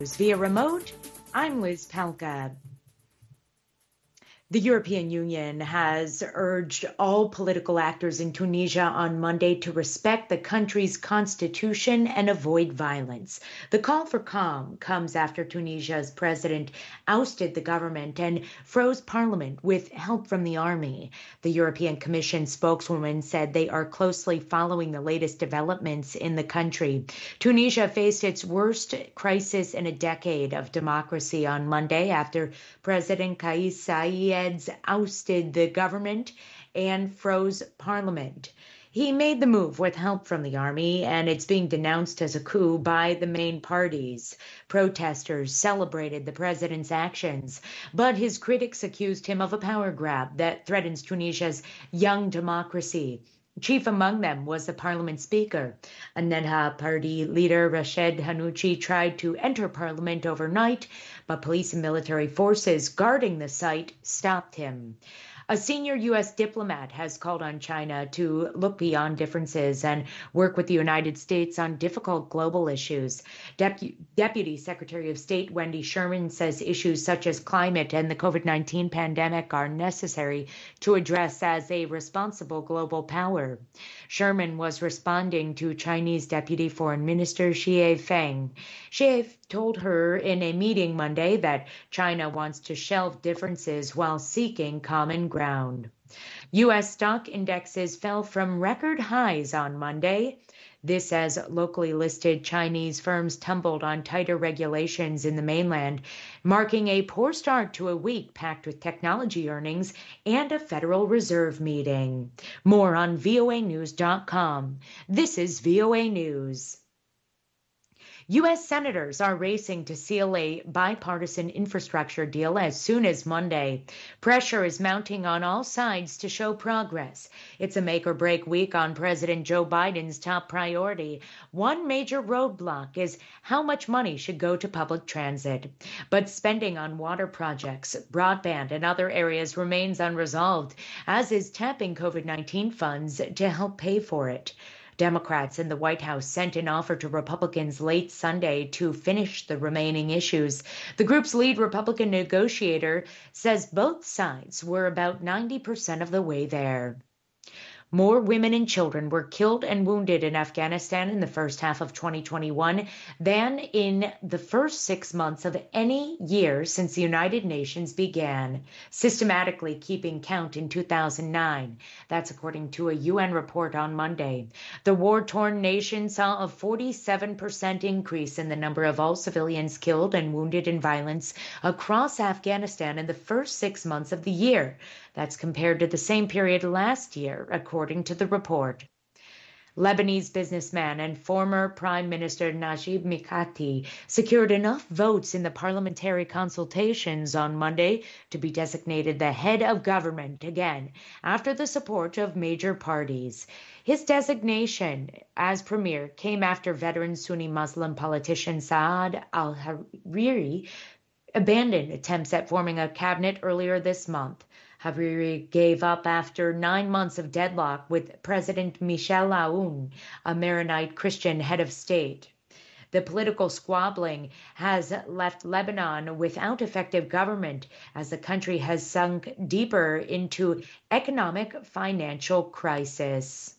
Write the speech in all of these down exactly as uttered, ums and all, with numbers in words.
Via remote, I'm Liz Palka. The European Union has urged all political actors in Tunisia on Monday to respect the country's constitution and avoid violence. The call for calm comes after Tunisia's president ousted the government and froze parliament with help from the army. The European Commission spokeswoman said they are closely following the latest developments in the country. Tunisia faced its worst crisis in a decade of democracy on Monday after President Kais Saied ousted the government and froze parliament. He made the move with help from the army, and it's being denounced as a coup by the main parties. Protesters celebrated the president's actions, but his critics accused him of a power grab that threatens Tunisia's young democracy. Chief among them was the parliament speaker. Ennahda party leader Rached Ghannouchi tried to enter parliament overnight, but police and military forces guarding the site stopped him. A senior U S diplomat has called on China to look beyond differences and work with the United States on difficult global issues. Depu- Deputy Secretary of State Wendy Sherman says issues such as climate and the COVID nineteen pandemic are necessary to address as a responsible global power. Sherman was responding to Chinese Deputy Foreign Minister Xie Feng. Xie told her in a meeting Monday that China wants to shelve differences while seeking common ground. U S stock indexes fell from record highs on Monday. This as locally listed Chinese firms tumbled on tighter regulations in the mainland, marking a poor start to a week packed with technology earnings and a Federal Reserve meeting. More on V O A news dot com. This is V O A News. U S senators are racing to seal a bipartisan infrastructure deal as soon as Monday. Pressure is mounting on all sides to show progress. It's a make-or-break week on President Joe Biden's top priority. One major roadblock is how much money should go to public transit. But spending on water projects, broadband, and other areas remains unresolved, as is tapping COVID nineteen funds to help pay for it. Democrats in the White House sent an offer to Republicans late Sunday to finish the remaining issues. The group's lead Republican negotiator says both sides were about ninety percent of the way there. More women and children were killed and wounded in Afghanistan in the first half of twenty twenty-one than in the first six months of any year since the United Nations began systematically keeping count in two thousand nine. That's according to a U N report on Monday. The war-torn nation saw a forty-seven percent increase in the number of all civilians killed and wounded in violence across Afghanistan in the first six months of the year. That's compared to the same period last year, according to the report. Lebanese businessman and former Prime Minister Najib Mikati secured enough votes in the parliamentary consultations on Monday to be designated the head of government again, after the support of major parties. His designation as premier came after veteran Sunni Muslim politician Saad al-Hariri abandoned attempts at forming a cabinet earlier this month. Hariri gave up after nine months of deadlock with President Michel Aoun, a Maronite Christian head of state. The political squabbling has left Lebanon without effective government as the country has sunk deeper into economic financial crisis.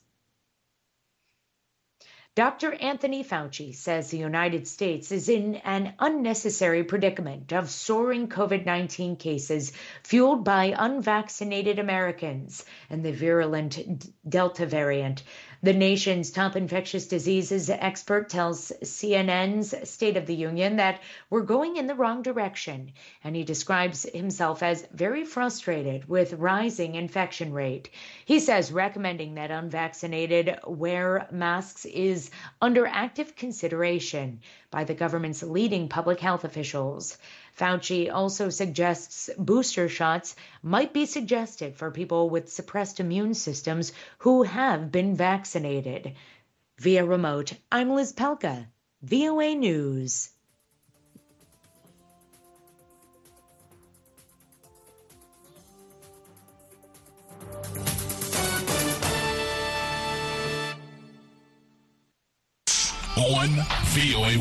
Doctor Anthony Fauci says the United States is in an unnecessary predicament of soaring COVID nineteen cases fueled by unvaccinated Americans and the virulent Delta variant. The nation's top infectious diseases expert tells C N N's State of the Union that we're going in the wrong direction, and he describes himself as very frustrated with rising infection rate. He says recommending that unvaccinated wear masks is under active consideration by the government's leading public health officials. Fauci also suggests booster shots might be suggested for people with suppressed immune systems who have been vaccinated. Via remote, I'm Liz Pelka, V O A News. On V O A